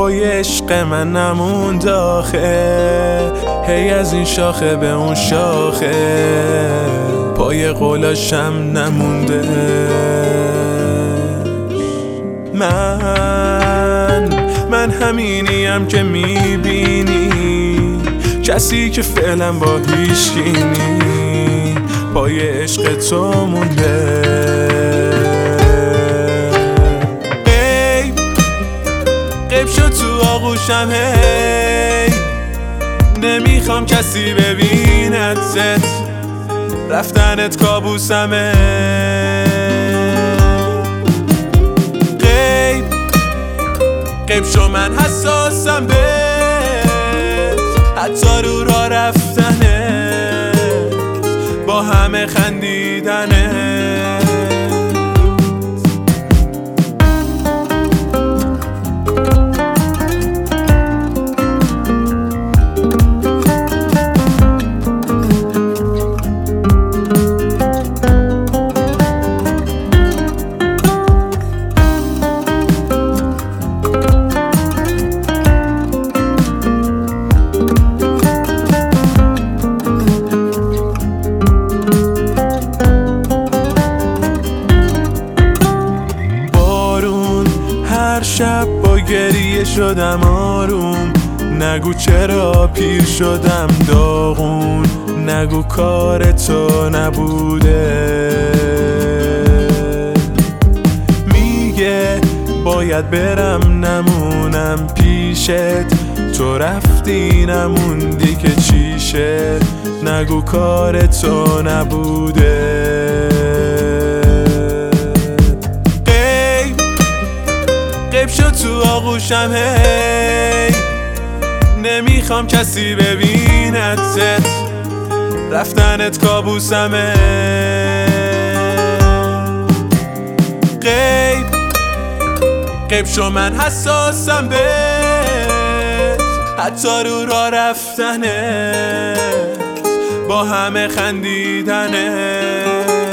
پای عشق من نموند آخه، هی از این شاخه به اون شاخه پای قولاشم نمونده. من همینیم که میبینی، کسی که فعلا با هیچکی نی پای عشق تو مونده. غیب شد تو آغوشم هی، نمیخوام کسی ببیندت، رفتنت کابوسمه. غیب شو من حساسم بهت، حتی رو راه رفتنت با همه خندیدنت. هر شب با گریه شدم آروم، نگو چرا پیر شدم داغون، نگو کار تو نبوده. میگه باید برم نمونم پیشت، تو رفتی نموندی که چیشه، نگو کار تو نبوده. غیب شد تو آغوشم هی، نمیخوام کسی ببیندت، رفتنت کابوسمه. غیب شو من حساسم بهت، حتی رو راه رفتنت با همه خندیدنت.